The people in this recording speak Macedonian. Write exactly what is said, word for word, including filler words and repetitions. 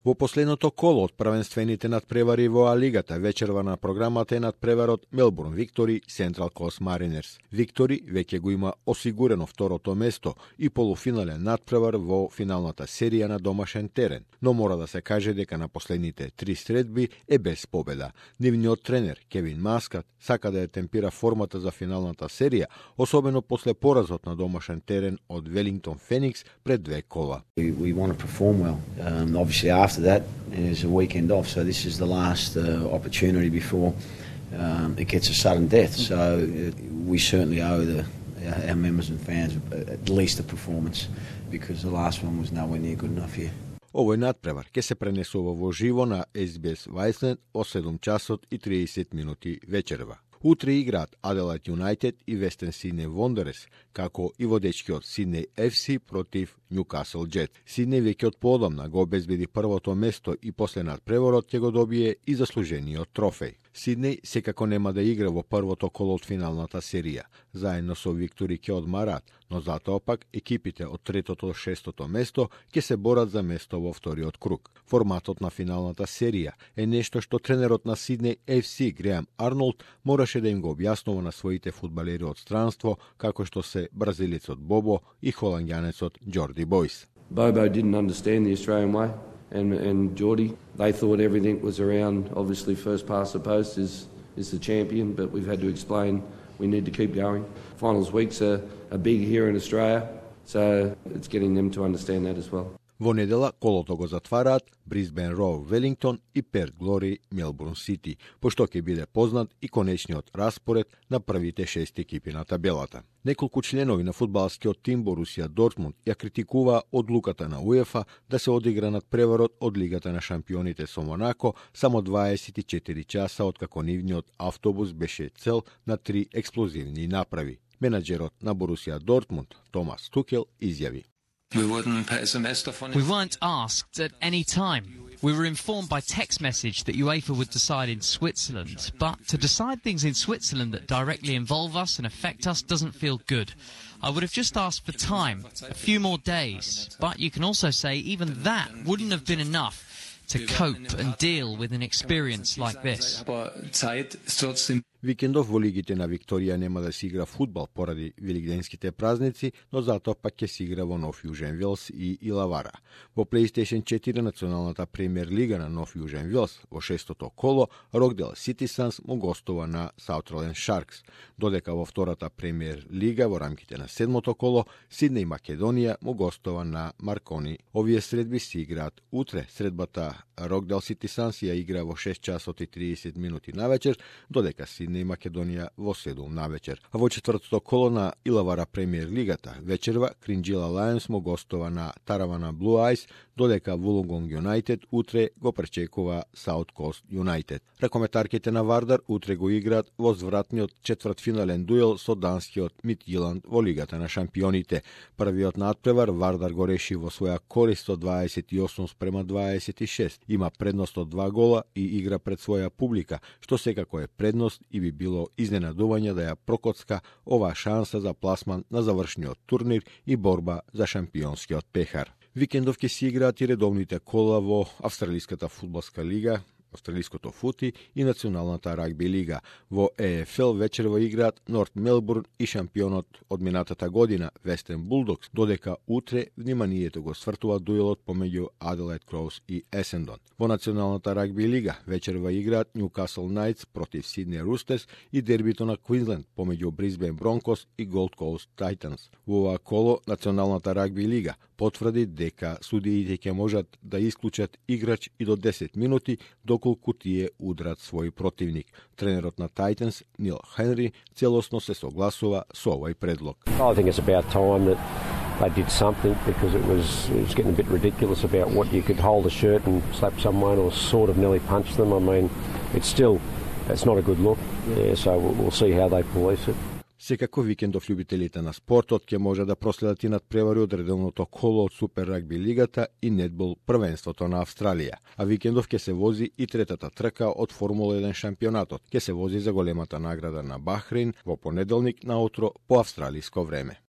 Во последното коло од првенствените надпревари во А-лигата вечерва на програмата е надпреварот Мелбурн Виктори Сентрал Кост Маринерс. Виктори веќе го има осигурено второто место и полуфинален надпревар во финалната серија на домашен терен, но мора да се каже дека на последните три средби е без победа. Нивниот тренер Кевин Маскат сака да ја темпира формата за финалната серија, особено после поразот на домашен терен од Велингтон Феникс пред две кола. We, we want to perform well. Um, obviously after that is a weekend off, so this is the last uh, opportunity before um, it gets a sudden death. So uh, we certainly owe the, our, our members and fans at least a performance, because the last one was nowhere near good enough here. Овој надпревар ќе се пренесува во живо на Ес Би Ес Вајсленд во седум часот и триесет минути вечерва. Утре играат Аделајд Юнајтед и Вестерн Сиднеј Вондерерс, како и водечкиот Сиднеј Еф Си против Нјукасл Џет. Сиднеј веќе од поодамна го обезбеди првото место и после надпреворот ќе го добие и заслужениот трофеј. Сиднеј секако нема да игра во првото коло од финалната серија. Заедно со Виктори ќе одмараат, но затоа пак екипите од третото до шестото место ќе се борат за место во вториот круг. Форматот на финалната серија е нешто што тренерот на Сиднеј Еф Си Греам Арнолд мораше да им го објаснува на своите фудбалери од странство, како што се бразилецот Бобо и холанѓанецот Џорди Бојс. Bobo didn't understand the Australian way, and and Geordie, they thought everything was around, obviously first past the post is is the champion, but we've had to explain we need to keep going. Finals weeks are, are big here in Australia, so it's getting them to understand that as well. Во недела колото го затвараат Брисбен Роу Велингтон и Перт Глори Мелбурн Сити, пошто ќе биде познат и конечниот распоред на првите шест екипи на табелата. Неколку членови на фудбалскиот тим Борусија Дортмунд ја критикуваа одлуката на УЕФА да се одигра надпреварот од Лигата на шампионите со Монако само дваесет и четири часа откако нивниот автобус беше цел на три експлозивни направи. Менаџерот на Борусија Дортмунд Томас Тухел изјави: We weren't asked at any time. We were informed by text message that UEFA would decide in Switzerland, but to decide things in Switzerland that directly involve us and affect us doesn't feel good. I would have just asked for time, a few more days, but you can also say even that wouldn't have been enough to cope and deal with an experience like this. Викендов во лигите на Викторија нема да се игра фудбал поради велигденските празници, но затоа пак ќе се игра во Нов Јужен Велс и Илавара. Во PlayStation четири националната премиер лига на Нов Јужен Велс во шестото коло Рокдел Сити Санс му гостува на Саутърленд Шаркс, додека во втората премиер лига во рамките на седмото коло Сиднеј Македонија му гостува на Маркони. Овие средби се играат утре. Средбата Рокдел Сити Санс ја игра во шест часот и триесет минути навечер, додека Сиднеј Македонија во седум навечер. А во четвртото коло на Илавара премиер лигата вечерва Кринџила Лајонс му гостува на Таравана Блу Ајс, додека Вулонгонг Юнајтед утре го пречекува Саут Кост Юнајтед. Ракометарките на Вардар утре го играат во звратниот четвртфинален дуел со данскиот Мидтјиланд во Лигата на шампионите. Првиот надпревар Вардар го реши во своја корист од дваесет и осум спрема дваесет и шест. Има предност од два гола и игра пред своја публика, што секако е предност и би било изненадување да ја прокоцка оваа шанса за пласман на завршниот турнир и борба за шампионскиот пехар. Викендов ќе се играат и редовните кола во Австралиската фудбалска лига, Австралиското фути и Националната рагби лига. Во Е Еф Ел вечерва играат Норт Мелбурн и шампионот од минатата година Вестерн Булдокс, додека утре вниманието го свртува дуелот помеѓу Аделајд Кроус и Есендон. Во Националната рагби лига вечерва играат Нјукасл Најтс против Сиднеј Рустерс и дербито на Квинсленд помеѓу Брисбен Бронкос и Голд Коуст Тайтанс. Во оваа коло Националната рагби лига потврди дека судиите ќе можат да исклучат играч и до десет минути доколку тие удрат свој противник. Тренерот на Тайтанс Нил Хенри целосно се согласува со овој предлог. I think it's about time that they did something, because it was, it was getting a bit ridiculous about what you could hold a shirt and slap someone or sort of nearly punch them. I mean, it's still, it's not a good look. Yeah, so we'll, we'll see how they police it. Секако викендов љубителите на спортот ќе може да проследат и надпревари од редовното коло од Супер рагби лигата и нетбол првенството на Австралија. А викендов ќе се вози и третата трка од Формула еден шампионатот. Ќе се вози за големата награда на Бахрейн во понеделник наутро по австралиско време.